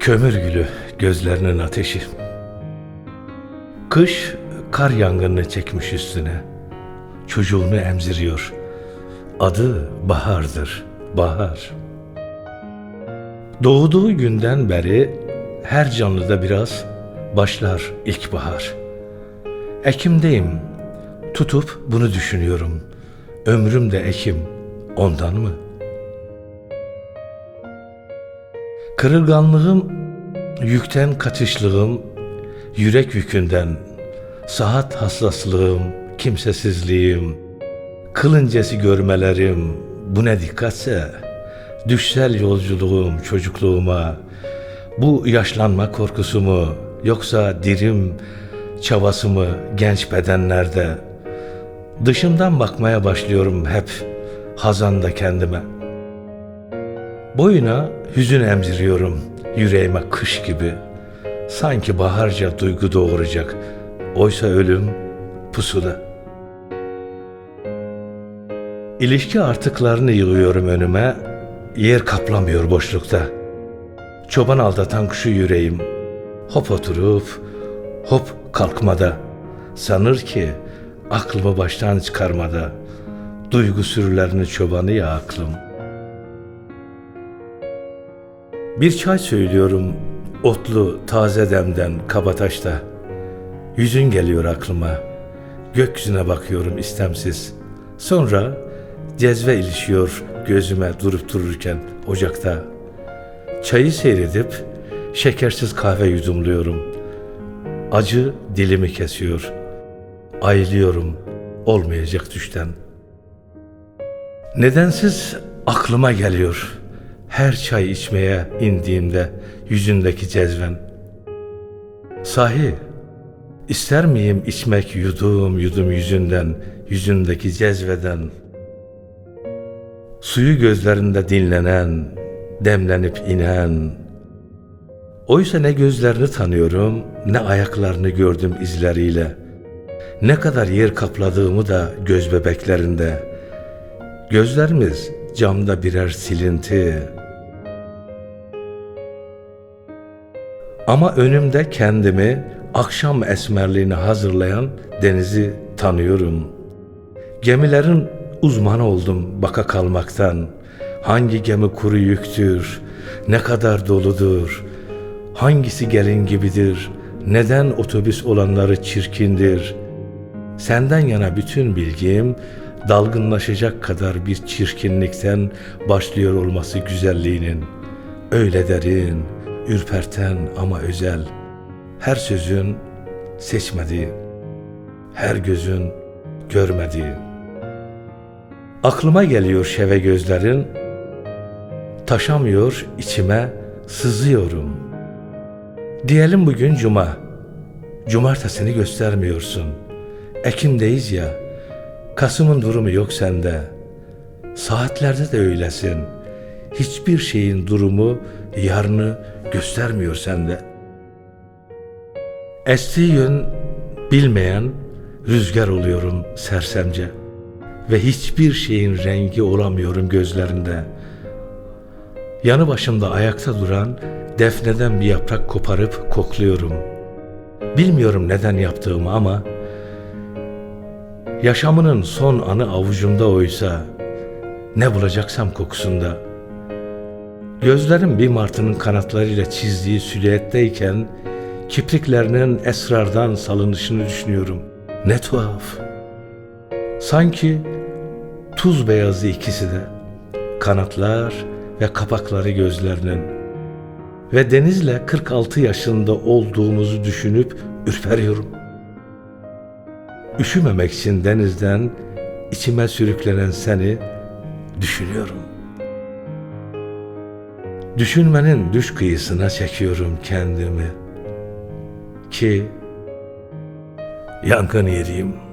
Kömür gülü gözlerinin ateşi. Kış kar yangınını çekmiş üstüne. Çocuğunu emziriyor. Adı bahardır, bahar. Doğduğu günden beri her canlıda biraz başlar ilkbahar. Ekimdeyim, tutup bunu düşünüyorum. Ömrüm de Ekim, ondan mı? Kırılganlığım, yükten kaçışlığım, yürek yükünden, saat hassaslığım, kimsesizliğim, kılıncesi görmelerim, bu ne dikkatse, düşsel yolculuğum çocukluğuma, bu yaşlanma korkusu mu, yoksa dirim çabası mı genç bedenlerde, dışımdan bakmaya başlıyorum hep, hazanda kendime. Boyuna hüzün emziriyorum, yüreğime kış gibi. Sanki baharca duygu doğuracak, oysa ölüm pusuda. İlişki artıklarını yığıyorum önüme, yer kaplamıyor boşlukta. Çoban aldatan kuşu yüreğim, hop oturup, hop kalkmada. Sanır ki aklımı baştan çıkarmada, duygu sürülerini çobanı ya aklım. Bir çay söylüyorum, otlu taze demden Kabataş'ta. Yüzün geliyor aklıma, gökyüzüne bakıyorum istemsiz. Sonra cezve ilişiyor gözüme durup dururken ocakta. Çayı seyredip şekersiz kahve yudumluyorum. Acı dilimi kesiyor. Ayılıyorum olmayacak düşten. Nedensiz aklıma geliyor her çay içmeye indiğimde yüzündeki cezven. Sahi ister miyim içmek yudum yudum yüzünden, yüzündeki cezveden? Suyu gözlerinde dinlenen, demlenip inen. Oysa ne gözlerini tanıyorum, ne ayaklarını gördüm izleriyle. Ne kadar yer kapladığımı da göz bebeklerinde. Gözlerimiz camda birer silinti. Ama önümde kendimi akşam esmerliğine hazırlayan denizi tanıyorum. Gemilerin uzmanı oldum baka kalmaktan. Hangi gemi kuru yüktür, ne kadar doludur, hangisi gelin gibidir, neden otobüs olanları çirkindir. Senden yana bütün bilgim, dalgınlaşacak kadar bir çirkinlikten başlıyor olması güzelliğinin. Öyle derin, ürperten ama özel. Her sözün seçmediği, her gözün görmediği. Aklıma geliyor şeve gözlerin, taşamıyor içime, sızıyorum. Diyelim bugün cuma, cumartesini göstermiyorsun. Ekim'deyiz ya, Kasım'ın durumu yok sende. Saatlerde de öylesin. Hiçbir şeyin durumu yarını göstermiyor sende. Estiği yön bilmeyen rüzgar oluyorum sersemce. Ve hiçbir şeyin rengi olamıyorum gözlerinde. Yanı başımda ayakta duran defneden bir yaprak koparıp kokluyorum. Bilmiyorum neden yaptığımı ama yaşamının son anı avucumda oysa ne bulacaksam kokusunda. Gözlerim bir martının kanatlarıyla çizdiği silüetteyken kipriklerinin esrardan salınışını düşünüyorum. Ne tuhaf. Sanki tuz beyazı ikisi de, kanatlar ve kapakları gözlerinin. Ve Deniz'le 46 yaşında olduğumuzu düşünüp ürperiyorum. Üşümemek için denizden içime sürüklenen seni düşünüyorum. Düşünmenin düş kıyısına çekiyorum kendimi ki yangın yeriyim.